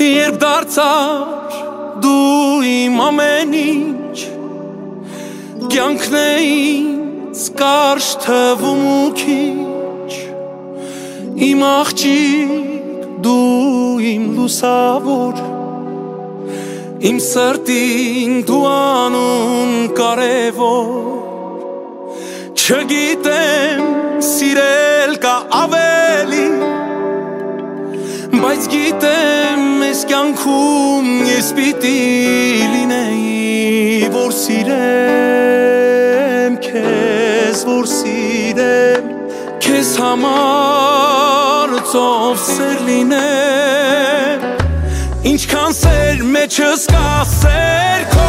Երբ դարձար դու իմ ամեն ինչ Կյանքն է ինձ կարճ թվում ու քիչ Իմ աղջիկ դու իմ լուսավոր Իմ սրտին դու անուն կարևոր Չգիտեմ սիրել կա ավելի Բայց գիտեմ ես կյանքում ես պիտի լինեի Որ սիրեմ քեզ, որ սիրեմ Քեզ համար ծով սեր լինեմ Ինչքան սեր մեջս կա սեր քո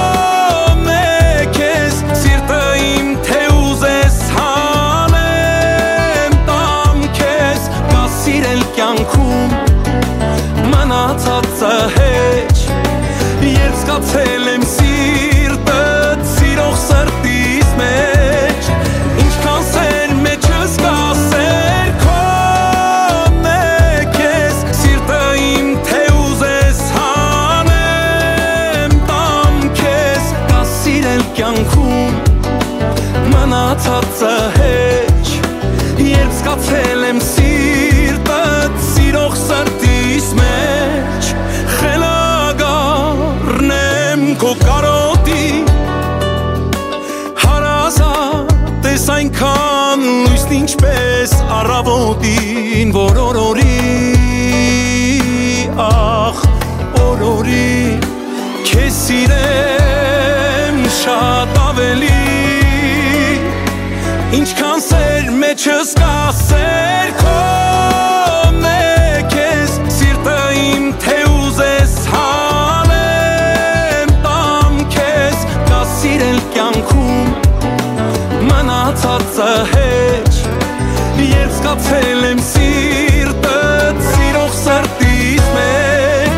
մեքես Սիրտը իմ թե ուզես հանեմ տամ քեզ Կա սիրել կյանքում մնացածը հեչ Երբ զգացել եմ սիրտը սիրող սրտիս մեջ Ինչքան սեր մեջս կա սեր քո մեքես Սիրտը իմ թե ուզես հանեմ տամ քեզ Կա սիրել կյանքում մնացածը հեչ Երբ զգացել եմ սիրտը սիրող սրտիս մեջ Խելագարն եմ քո կարոտի Հարազատ ես այնքան լույսն ինչպես առավոտին Որ օրորի, ախ օրորի Քեզ սիրեմ շատ ավելի Ինչքան սեր մեջս կա սեր քո մեքես Սիրտը իմ թե ուզես հանեմ տամ քեզ Կա սիրել կյանքում մնացածը հեչ Երբ զգացել եմ սիրտը սիրող սրտիս մեջ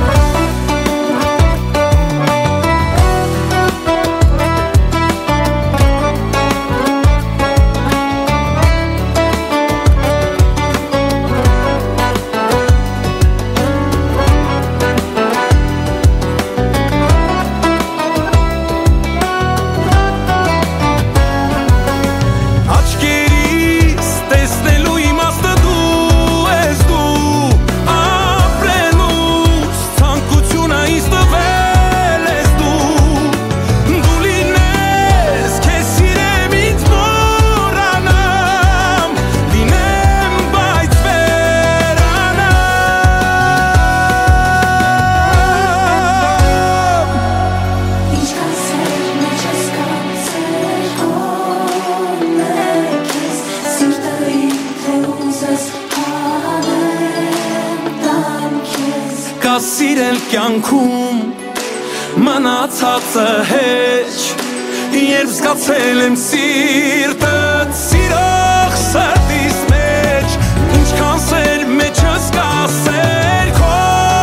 Կա սիրել կյանքում մնացածը հեչ Երբ զգացել եմ սիրտը սիրող սրտիս մեջ Ինչքան սեր մեջս կա սեր քո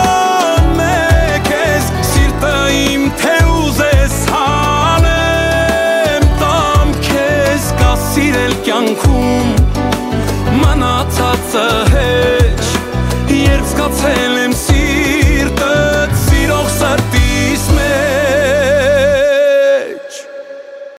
մեքես Սիրտը իմ թե ուզես հանեմ տամ քեզ Կա սիրել կյանքում մնացածը